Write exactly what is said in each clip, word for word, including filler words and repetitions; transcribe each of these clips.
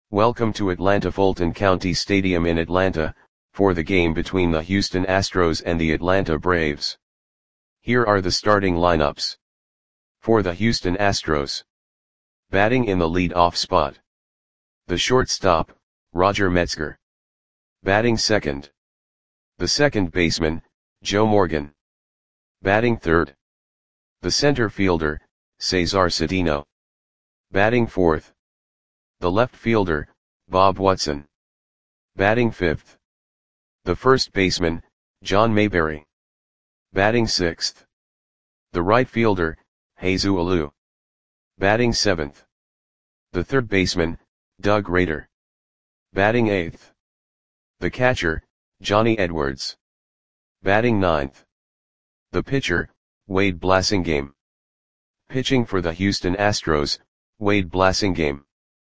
Welcome to Atlanta Fulton County Stadium in Atlanta, for the game between the Houston Astros and the Atlanta Braves. Here are the starting lineups. For the Houston Astros. Batting in the lead-off spot. The shortstop, Roger Metzger. Batting second. The second baseman, Joe Morgan. Batting third. The center fielder, Cesar Cedeno. Batting fourth. The left fielder, Bob Watson. Batting fifth. The first baseman, John Mayberry. Batting sixth. The right fielder, Jesus Alou. Batting seventh. The third baseman, Doug Rader. Batting eighth. The catcher, Johnny Edwards. Batting ninth. The pitcher, Wade Blasingame. Pitching for the Houston Astros, Wade Blasingame.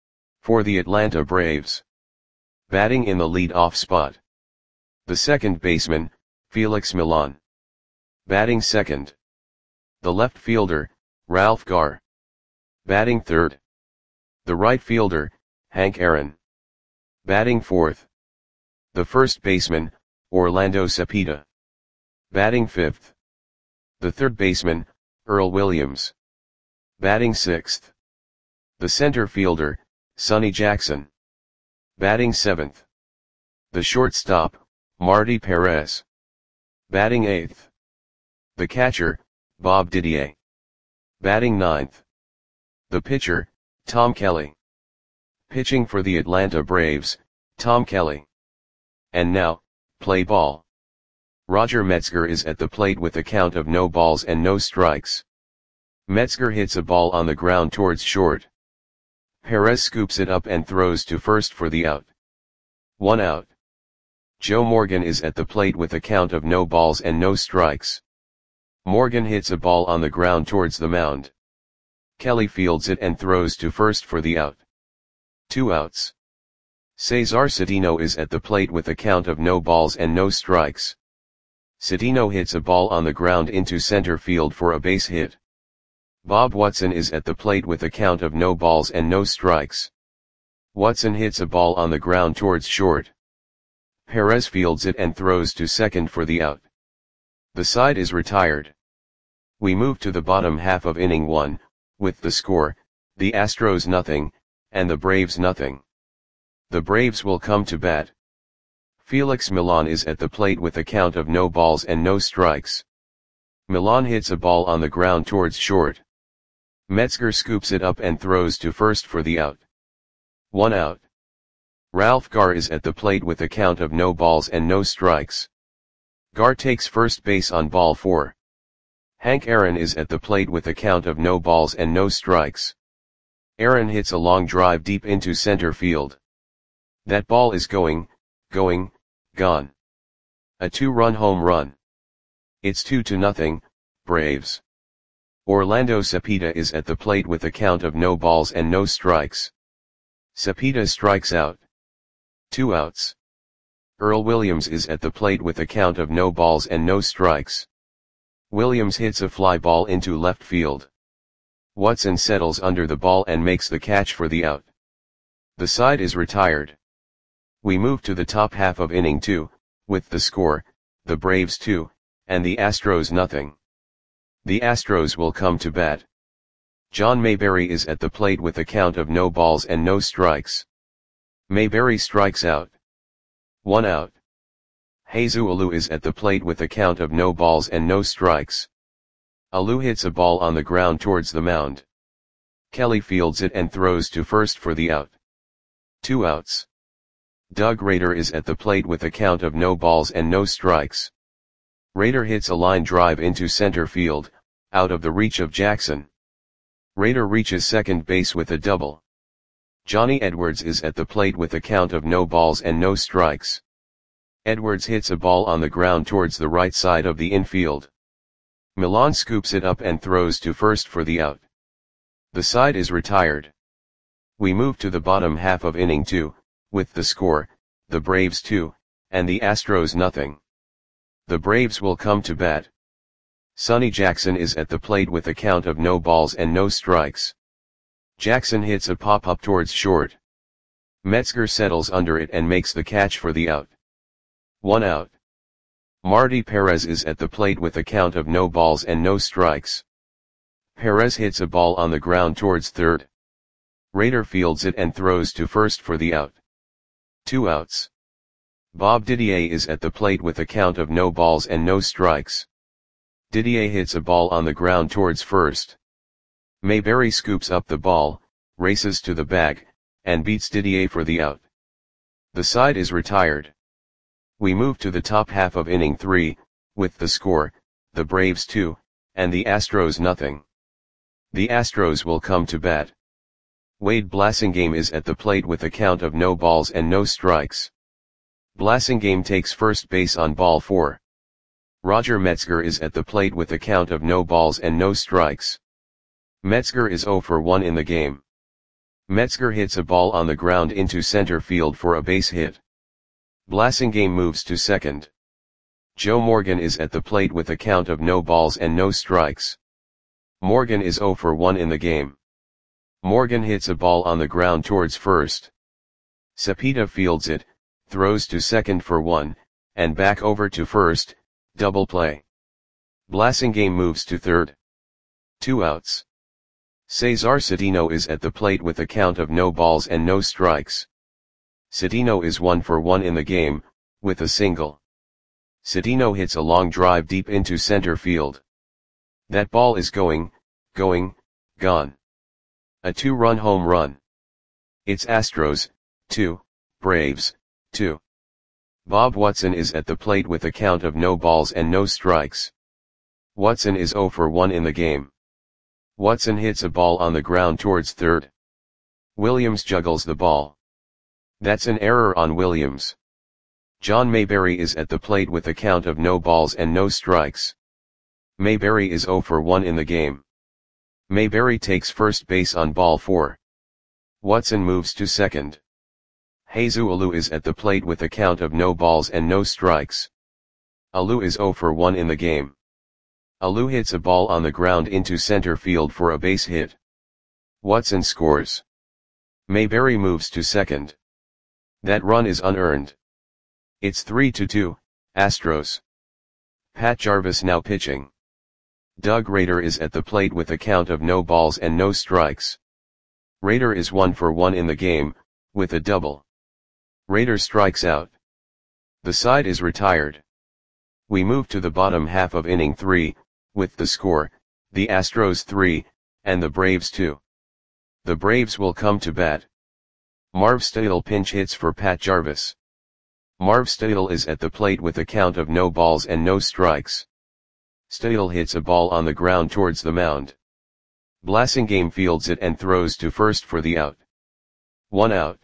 For the Atlanta Braves. Batting in the lead-off spot. The second baseman, Felix Millan. Batting second. The left fielder, Ralph Garr. Batting third. The right fielder, Hank Aaron. Batting fourth. The first baseman, Orlando Cepeda. Batting fifth. The third baseman, Earl Williams. Batting sixth. The center fielder, Sonny Jackson. Batting seventh. The shortstop, Marty Perez. Batting eighth. The catcher, Bob Didier. Batting ninth. The pitcher, Tom Kelly. Pitching for the Atlanta Braves, Tom Kelly. And now, play ball. Roger Metzger is at the plate with a count of no balls and no strikes. Metzger hits a ball on the ground towards short. Perez scoops it up and throws to first for the out. One out. Joe Morgan is at the plate with a count of no balls and no strikes. Morgan hits a ball on the ground towards the mound. Kelly fields it and throws to first for the out. Two outs. Cesar Cedeno is at the plate with a count of no balls and no strikes. Cedeno hits a ball on the ground into center field for a base hit. Bob Watson is at the plate with a count of no balls and no strikes. Watson hits a ball on the ground towards short. Perez fields it and throws to second for the out. The side is retired. We move to the bottom half of inning one, with the score, the Astros nothing, and the Braves nothing. The Braves will come to bat. Felix Millan is at the plate with a count of no balls and no strikes. Millan hits a ball on the ground towards short. Metzger scoops it up and throws to first for the out. One out. Ralph Garr is at the plate with a count of no balls and no strikes. Garr takes first base on ball four. Hank Aaron is at the plate with a count of no balls and no strikes. Aaron hits a long drive deep into center field. That ball is going, going, gone. A two-run home run. It's two to nothing, Braves. Orlando Cepeda is at the plate with a count of no balls and no strikes. Cepeda strikes out. Two outs. Earl Williams is at the plate with a count of no balls and no strikes. Williams hits a fly ball into left field. Watson settles under the ball and makes the catch for the out. The side is retired. We move to the top half of inning two, with the score, the Braves two, and the Astros nothing. The Astros will come to bat. John Mayberry is at the plate with a count of no balls and no strikes. Mayberry strikes out. One out. Jesus Alou is at the plate with a count of no balls and no strikes. Alou hits a ball on the ground towards the mound. Kelly fields it and throws to first for the out. Two outs. Doug Rader is at the plate with a count of no balls and no strikes. Rader hits a line drive into center field, out of the reach of Jackson. Rader reaches second base with a double. Johnny Edwards is at the plate with a count of no balls and no strikes. Edwards hits a ball on the ground towards the right side of the infield. Millan scoops it up and throws to first for the out. The side is retired. We move to the bottom half of inning two, with the score, the Braves two, and the Astros nothing. The Braves will come to bat. Sonny Jackson is at the plate with a count of no balls and no strikes. Jackson hits a pop-up towards short. Metzger settles under it and makes the catch for the out. One out. Marty Perez is at the plate with a count of no balls and no strikes. Perez hits a ball on the ground towards third. Rader fields it and throws to first for the out. Two outs. Bob Didier is at the plate with a count of no balls and no strikes. Didier hits a ball on the ground towards first. Mayberry scoops up the ball, races to the bag, and beats Didier for the out. The side is retired. We move to the top half of inning three, with the score, the Braves two, and the Astros nothing. The Astros will come to bat. Wade Blasingame is at the plate with a count of no balls and no strikes. Blasingame takes first base on ball four. Roger Metzger is at the plate with a count of no balls and no strikes. Metzger is zero for one in the game. Metzger hits a ball on the ground into center field for a base hit. Blasingame moves to second. Joe Morgan is at the plate with a count of no balls and no strikes. Morgan is zero for one in the game. Morgan hits a ball on the ground towards first. Cepeda fields it, throws to second for one, and back over to first, double play. Blasingame moves to third. Two outs. Cesar Cedeno is at the plate with a count of no balls and no strikes. Cedeno is one for one in the game, with a single. Cedeno hits a long drive deep into center field. That ball is going, going, gone. A two-run home run. It's Astros, two, Braves, two. Bob Watson is at the plate with a count of no balls and no strikes. Watson is zero for one in the game. Watson hits a ball on the ground towards third. Williams juggles the ball. That's an error on Williams. John Mayberry is at the plate with a count of no balls and no strikes. Mayberry is zero for one in the game. Mayberry takes first base on ball four. Watson moves to second. Jesus Alou is at the plate with a count of no balls and no strikes. Alou is zero for one in the game. Alou hits a ball on the ground into center field for a base hit. Watson scores. Mayberry moves to second. That run is unearned. It's three to two, Astros. Pat Jarvis now pitching. Doug Rader is at the plate with a count of no balls and no strikes. Rader is one for one in the game, with a double. Rader strikes out. The side is retired. We move to the bottom half of inning three, with the score, the Astros three, and the Braves two. The Braves will come to bat. Marv Stadel pinch hits for Pat Jarvis. Marv Stadel is at the plate with a count of no balls and no strikes. Stadel hits a ball on the ground towards the mound. Blasingame fields it and throws to first for the out. One out.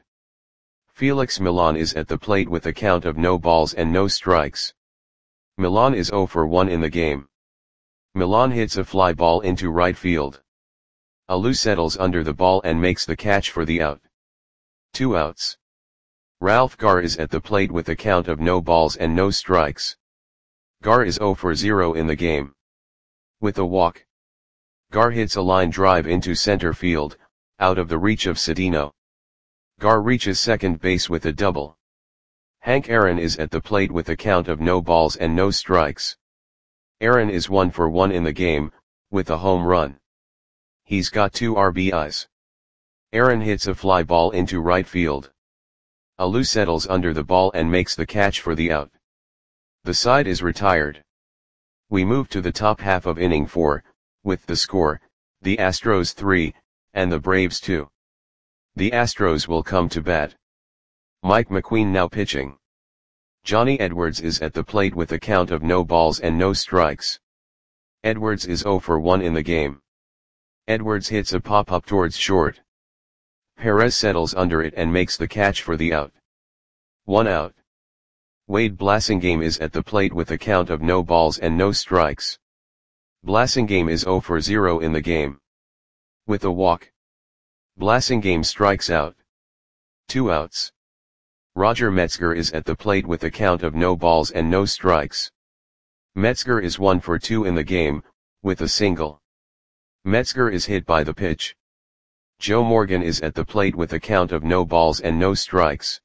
Felix Millan is at the plate with a count of no balls and no strikes. Millan is zero for one in the game. Millan hits a fly ball into right field. Alou settles under the ball and makes the catch for the out. Two outs. Ralph Garr is at the plate with a count of no balls and no strikes. Garr is zero for zero in the game. With a walk. Garr hits a line drive into center field, out of the reach of Cedeno. Garr reaches second base with a double. Hank Aaron is at the plate with a count of no balls and no strikes. Aaron is one for one in the game, with a home run. He's got two R B Is. Aaron hits a fly ball into right field. Alou settles under the ball and makes the catch for the out. The side is retired. We move to the top half of inning four, with the score, the Astros three, and the Braves two. The Astros will come to bat. Mike McQueen now pitching. Johnny Edwards is at the plate with a count of no balls and no strikes. Edwards is zero for one in the game. Edwards hits a pop-up towards short. Perez settles under it and makes the catch for the out. One out. Wade Blasingame is at the plate with a count of no balls and no strikes. Blasingame is zero for zero in the game. With a walk. Blasingame strikes out. Two outs. Roger Metzger is at the plate with a count of no balls and no strikes. Metzger is one for two in the game, with a single. Metzger is hit by the pitch. Joe Morgan is at the plate with a count of no balls and no strikes.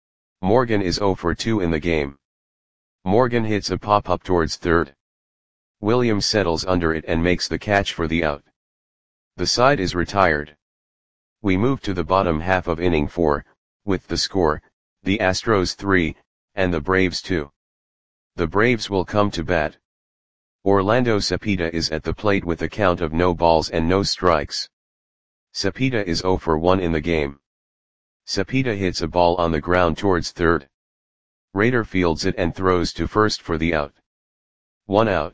Morgan is zero for two in the game. Morgan hits a pop-up towards third. Williams settles under it and makes the catch for the out. The side is retired. We move to the bottom half of inning four, with the score, the Astros three, and the Braves two. The Braves will come to bat. Orlando Cepeda is at the plate with a count of no balls and no strikes. Cepeda is zero for one in the game. Cepeda hits a ball on the ground towards third. Rader fields it and throws to first for the out. One out.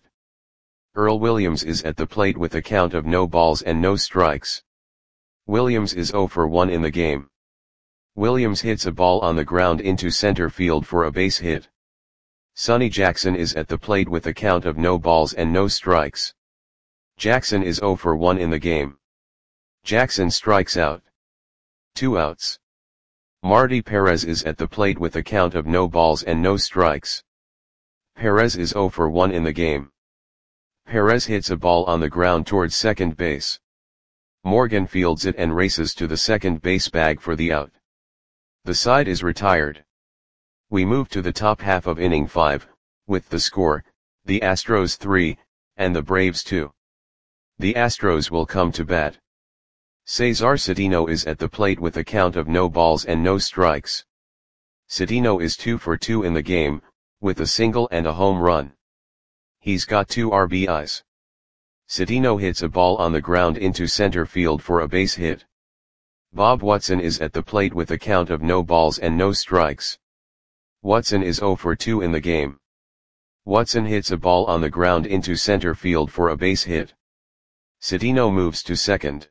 Earl Williams is at the plate with a count of no balls and no strikes. Williams is zero for one in the game. Williams hits a ball on the ground into center field for a base hit. Sonny Jackson is at the plate with a count of no balls and no strikes. Jackson is zero for one in the game. Jackson strikes out. Two outs. Marty Perez is at the plate with a count of no balls and no strikes. Perez is zero for one in the game. Perez hits a ball on the ground towards second base. Morgan fields it and races to the second base bag for the out. The side is retired. We move to the top half of inning five, with the score, the Astros three, and the Braves two. The Astros will come to bat. Cesar Cedeno is at the plate with a count of no balls and no strikes. Cedeno is two for two in the game, with a single and a home run. He's got two R B Is. Cedeno hits a ball on the ground into center field for a base hit. Bob Watson is at the plate with a count of no balls and no strikes. Watson is zero for two in the game. Watson hits a ball on the ground into center field for a base hit. Cedeno moves to second.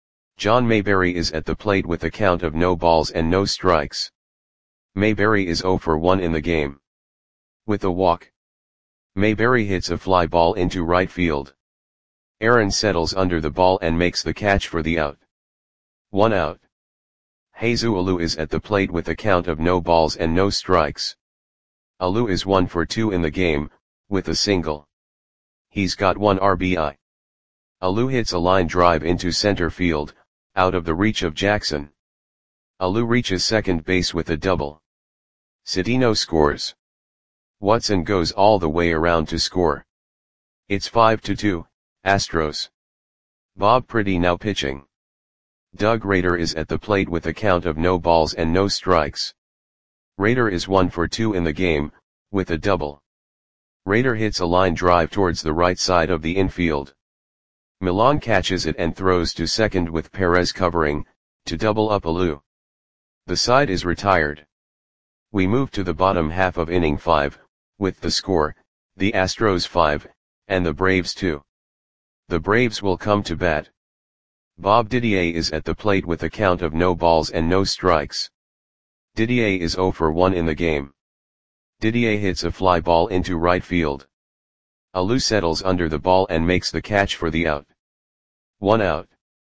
John Mayberry is at the plate with a count of no balls and no strikes. Mayberry is zero for one in the game. With a walk, Mayberry hits a fly ball into right field. Aaron settles under the ball and makes the catch for the out. One out. Jesus Alou is at the plate with a count of no balls and no strikes. Alou is one for two in the game, with a single. He's got one R B I. Alou hits a line drive into center field, out of the reach of Jackson. Alou reaches second base with a double. Cedeno scores. Watson goes all the way around to score. It's five to two, Astros. Bob Pretty now pitching. Doug Rader is at the plate with a count of no balls and no strikes. Rader is one for two in the game, with a double. Rader hits a line drive towards the right side of the infield. Milan catches it and throws to second with Perez covering, to double up Alou. The side is retired. We move to the bottom half of inning five, with the score, the Astros five, and the Braves two. The Braves will come to bat. Bob Didier is at the plate with a count of no balls and no strikes. Didier is zero for one in the game. Didier hits a fly ball into right field. Alou settles under the ball and makes the catch for the out. One out.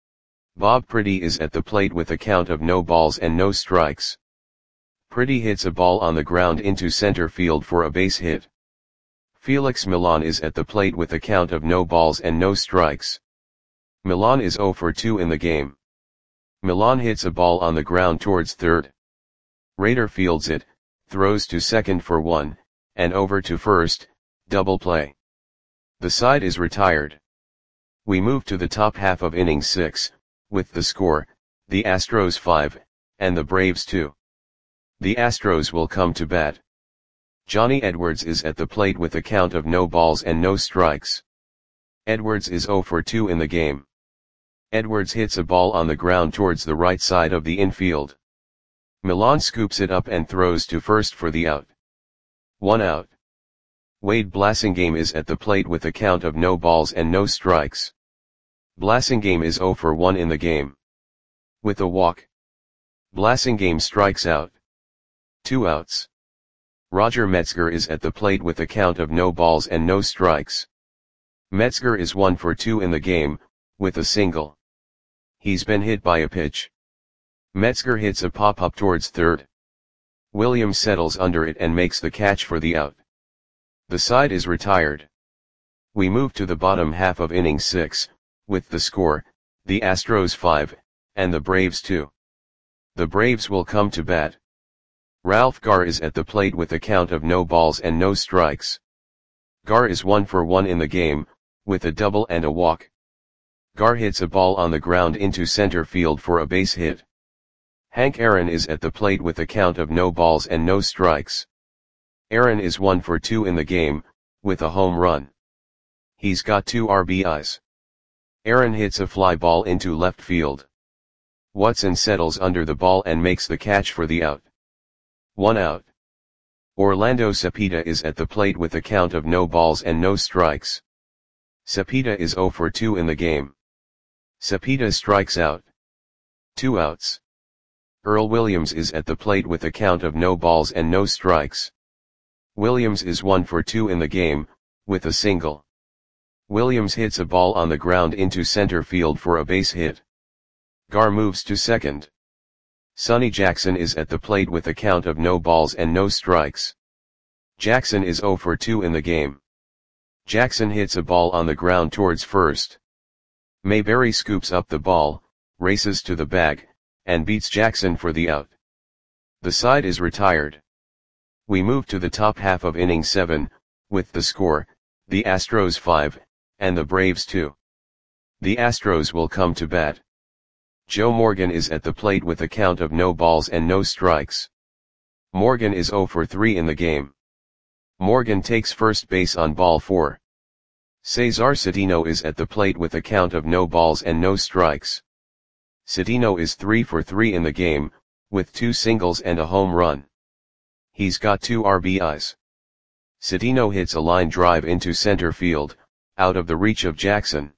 Bob Pretty is at the plate with a count of no balls and no strikes. Pretty hits a ball on the ground into center field for a base hit. Felix Milan is at the plate with a count of no balls and no strikes. Milan is zero for two in the game. Milan hits a ball on the ground towards third. Rader fields it, throws to second for one, and over to first, double play. The side is retired. We move to the top half of inning six, with the score, the Astros five, and the Braves two. The Astros will come to bat. Johnny Edwards is at the plate with a count of no balls and no strikes. Edwards is zero for two in the game. Edwards hits a ball on the ground towards the right side of the infield. Milan scoops it up and throws to first for the out. One out. Wade Blasingame is at the plate with a count of no balls and no strikes. Blasingame is zero for one in the game. With a walk, Blasingame strikes out. Two outs. Roger Metzger is at the plate with a count of no balls and no strikes. Metzger is one for two in the game, with a single. He's been hit by a pitch. Metzger hits a pop-up towards third. Williams settles under it and makes the catch for the out. The side is retired. We move to the bottom half of inning six, with the score, the Astros five, and the Braves two. The Braves will come to bat. Ralph Garr is at the plate with a count of no balls and no strikes. Garr is one for one in the game, with a double and a walk. Garr hits a ball on the ground into center field for a base hit. Hank Aaron is at the plate with a count of no balls and no strikes. Aaron is one for two in the game, with a home run. He's got two R B Is. Aaron hits a fly ball into left field. Watson settles under the ball and makes the catch for the out. One out. Orlando Cepeda is at the plate with a count of no balls and no strikes. Cepeda is zero for two in the game. Cepeda strikes out. Two outs. Earl Williams is at the plate with a count of no balls and no strikes. Williams is one for two in the game, with a single. Williams hits a ball on the ground into center field for a base hit. Garr moves to second. Sonny Jackson is at the plate with a count of no balls and no strikes. Jackson is zero for two in the game. Jackson hits a ball on the ground towards first. Mayberry scoops up the ball, races to the bag, and beats Jackson for the out. The side is retired. We move to the top half of inning seven, with the score, the Astros five, and the Braves two. The Astros will come to bat. Joe Morgan is at the plate with a count of no balls and no strikes. Morgan is zero for three in the game. Morgan takes first base on ball four. Cesar Cedeno is at the plate with a count of no balls and no strikes. Cedeno is three for three in the game, with two singles and a home run. He's got two R B Is. Cedeno hits a line drive into center field, out of the reach of Jackson.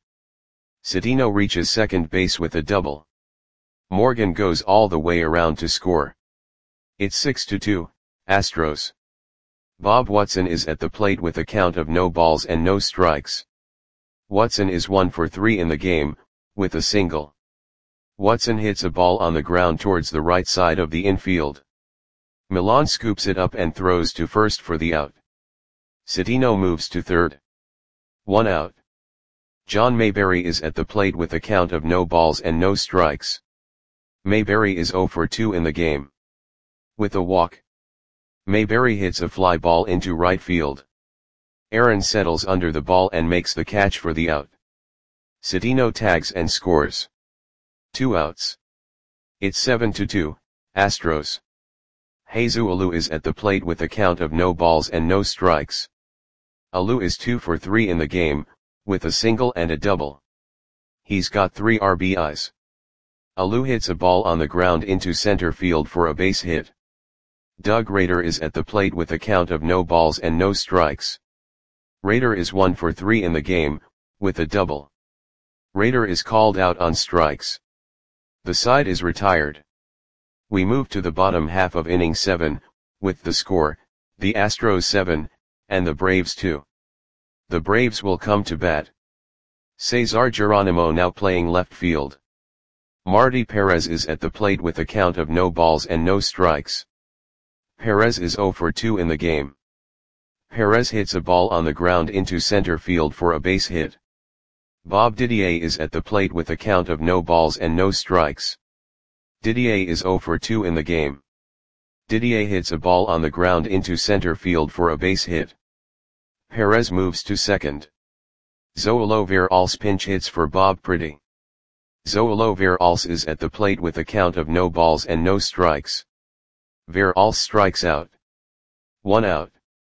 Cedeno reaches second base with a double. Morgan goes all the way around to score. It's six to two, Astros. Bob Watson is at the plate with a count of no balls and no strikes. Watson is one for three in the game, with a single. Watson hits a ball on the ground towards the right side of the infield. Millan scoops it up and throws to first for the out. Cedeno moves to third. One out. John Mayberry is at the plate with a count of no balls and no strikes. Mayberry is zero for two in the game. With a walk. Mayberry hits a fly ball into right field. Aaron settles under the ball and makes the catch for the out. Cedeno tags and scores. Two outs. It's seven to two, Astros. Jesus Alou is at the plate with a count of no balls and no strikes. Alou is two for three in the game, with a single and a double. He's got three R B Is. Alou hits a ball on the ground into center field for a base hit. Doug Rader is at the plate with a count of no balls and no strikes. Rader is one for three in the game, with a double. Rader is called out on strikes. The side is retired. We move to the bottom half of inning seven, with the score, the Astros seven, and the Braves two. The Braves will come to bat. Cesar Geronimo now playing left field. Marty Perez is at the plate with a count of no balls and no strikes. Perez is zero for two in the game. Perez hits a ball on the ground into center field for a base hit. Bob Didier is at the plate with a count of no balls and no strikes. Didier is zero for two in the game. Didier hits a ball on the ground into center field for a base hit. Perez moves to second. Zoilo Veralles pinch hits for Bob Pretty. Zoilo Veralles is at the plate with a count of no balls and no strikes. Veralles strikes out. One out.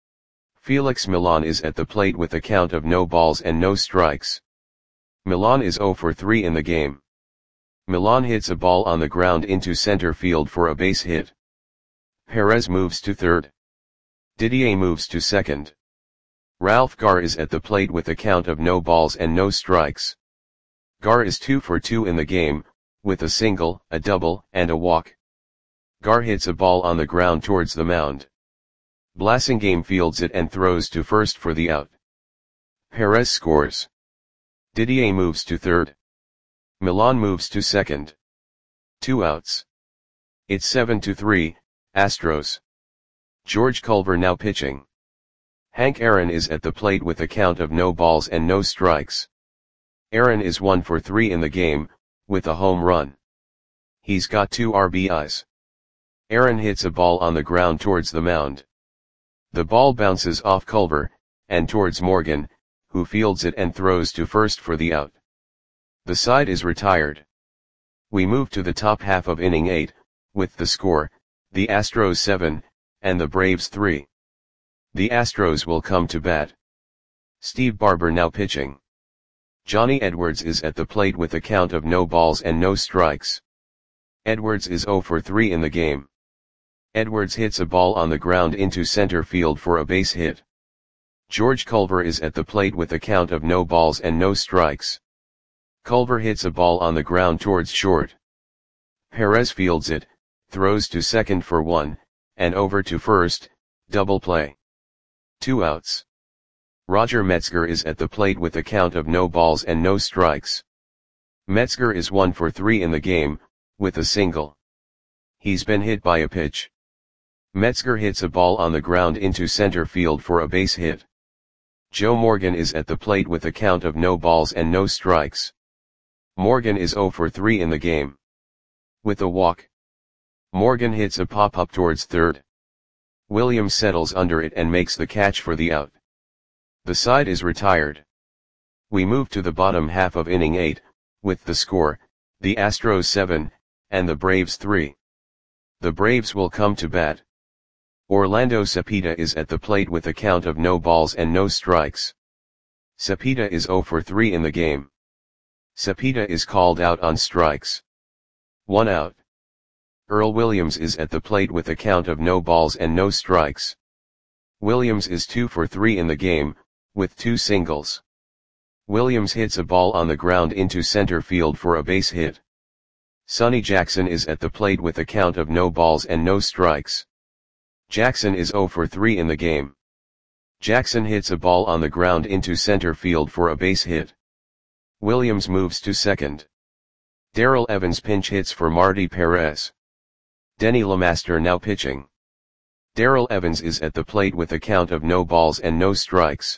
Felix Millan is at the plate with a count of no balls and no strikes. Millan is zero for three in the game. Millan hits a ball on the ground into center field for a base hit. Perez moves to third. Didier moves to second. Ralph Garr is at the plate with a count of no balls and no strikes. Garr is two for two in the game, with a single, a double, and a walk. Garr hits a ball on the ground towards the mound. Blasingame fields it and throws to first for the out. Perez scores. Didier moves to third. Millan moves to second. Two outs. It's seven to three, Astros. George Culver now pitching. Hank Aaron is at the plate with a count of no balls and no strikes. Aaron is one for three in the game, with a home run. He's got two R B Is. Aaron hits a ball on the ground towards the mound. The ball bounces off Culver, and towards Morgan, who fields it and throws to first for the out. The side is retired. We move to the top half of inning eight, with the score, the Astros seven, and the Braves three. The Astros will come to bat. Steve Barber now pitching. Johnny Edwards is at the plate with a count of no balls and no strikes. Edwards is oh for three in the game. Edwards hits a ball on the ground into center field for a base hit. George Culver is at the plate with a count of no balls and no strikes. Culver hits a ball on the ground towards short. Perez fields it, throws to second for one, and over to first, double play. Two outs. Roger Metzger is at the plate with a count of no balls and no strikes. Metzger is one for three in the game, with a single. He's been hit by a pitch. Metzger hits a ball on the ground into center field for a base hit. Joe Morgan is at the plate with a count of no balls and no strikes. Morgan is oh for three in the game. With a walk. Morgan hits a pop-up towards third. Williams settles under it and makes the catch for the out. The side is retired. We move to the bottom half of inning eight, with the score, the Astros seven, and the Braves three. The Braves will come to bat. Orlando Cepeda is at the plate with a count of no balls and no strikes. Cepeda is oh for three in the game. Cepeda is called out on strikes. One out. Earl Williams is at the plate with a count of no balls and no strikes. Williams is two for three in the game, with two singles. Williams hits a ball on the ground into center field for a base hit. Sonny Jackson is at the plate with a count of no balls and no strikes. Jackson is oh for three in the game. Jackson hits a ball on the ground into center field for a base hit. Williams moves to second. Darrell Evans pinch hits for Marty Perez. Denny LeMaster now pitching. Darrell Evans is at the plate with a count of no balls and no strikes.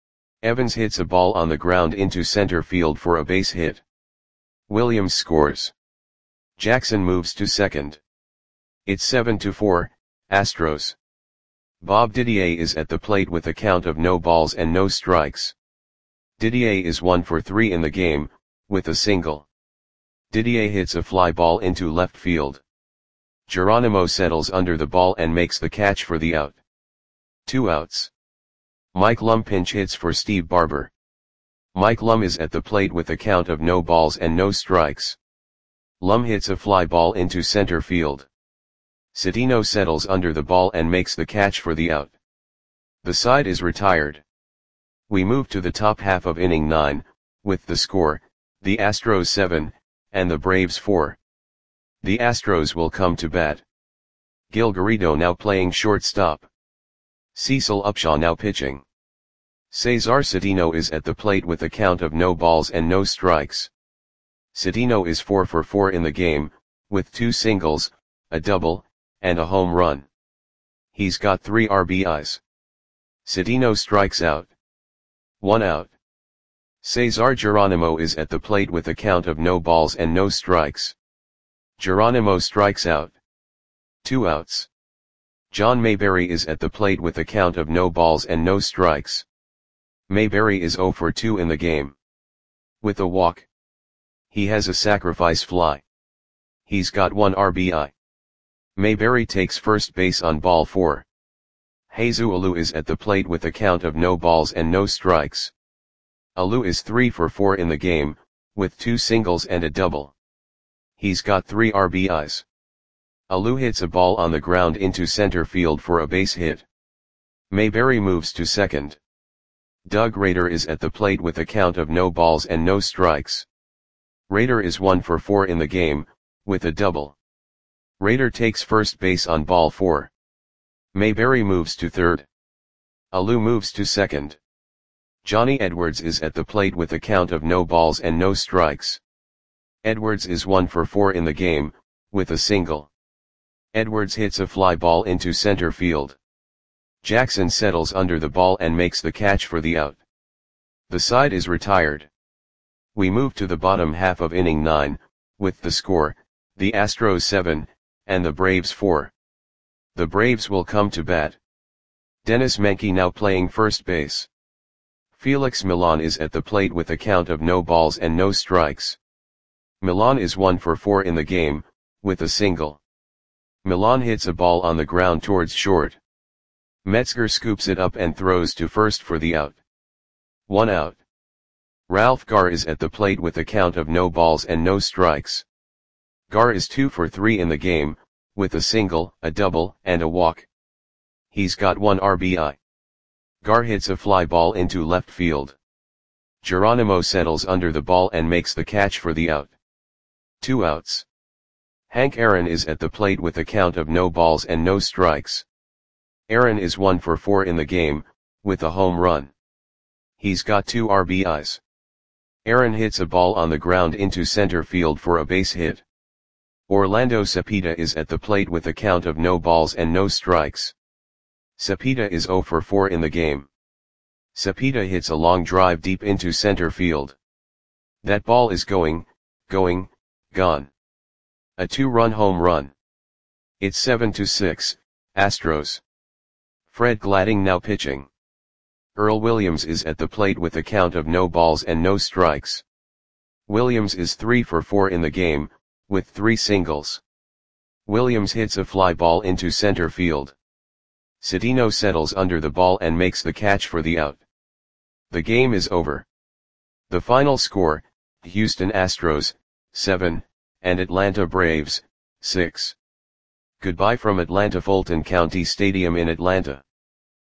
Evans hits a ball on the ground into center field for a base hit. Williams scores. Jackson moves to second. It's seven to four, Astros. Bob Didier is at the plate with a count of no balls and no strikes. Didier is one for three in the game, with a single. Didier hits a fly ball into left field. Geronimo settles under the ball and makes the catch for the out. Two outs. Mike Lum pinch hits for Steve Barber. Mike Lum is at the plate with a count of no balls and no strikes. Lum hits a fly ball into center field. Cedeno settles under the ball and makes the catch for the out. The side is retired. We move to the top half of inning nine, with the score, the Astros seven, and the Braves four. The Astros will come to bat. Gil Garrido now playing shortstop. Cecil Upshaw now pitching. Cesar Cedeno is at the plate with a count of no balls and no strikes. Cedeno is four for four in the game, with two singles, a double, and a home run. He's got three R B Is. Cedeno strikes out. One out. Cesar Geronimo is at the plate with a count of no balls and no strikes. Geronimo strikes out. Two outs. John Mayberry is at the plate with a count of no balls and no strikes. Mayberry is oh for two in the game. With a walk. He has a sacrifice fly. He's got one R B I. Mayberry takes first base on ball four. Jesus Alou is at the plate with a count of no balls and no strikes. Alou is three for four in the game, with two singles and a double. He's got three R B Is. Alou hits a ball on the ground into center field for a base hit. Mayberry moves to second. Doug Rader is at the plate with a count of no balls and no strikes. Rader is one for four in the game, with a double. Rader takes first base on ball four. Mayberry moves to third. Alou moves to second. Johnny Edwards is at the plate with a count of no balls and no strikes. Edwards is one for four in the game, with a single. Edwards hits a fly ball into center field. Jackson settles under the ball and makes the catch for the out. The side is retired. We move to the bottom half of inning nine, with the score, the Astros seven, and the Braves four. The Braves will come to bat. Dennis Menke now playing first base. Felix Millan is at the plate with a count of no balls and no strikes. Millan is one for four in the game, with a single. Millan hits a ball on the ground towards short. Metzger scoops it up and throws to first for the out. One out. Ralph Garr is at the plate with a count of no balls and no strikes. Garr is two for three in the game, with a single, a double, and a walk. He's got one R B I. Garr hits a fly ball into left field. Geronimo settles under the ball and makes the catch for the out. Two outs. Hank Aaron is at the plate with a count of no balls and no strikes. Aaron is one for four in the game, with a home run. He's got two R B Is. Aaron hits a ball on the ground into center field for a base hit. Orlando Cepeda is at the plate with a count of no balls and no strikes. Cepeda is zero for four in the game. Cepeda hits a long drive deep into center field. That ball is going, going, gone. A two-run home run. It's seven to six, Astros. Fred Gladding now pitching. Earl Williams is at the plate with a count of no balls and no strikes. Williams is three for four in the game, with three singles. Williams hits a fly ball into center field. Cedeno settles under the ball and makes the catch for the out. The game is over. The final score, Houston Astros, seven, and Atlanta Braves, six. Goodbye from Atlanta Fulton County Stadium in Atlanta.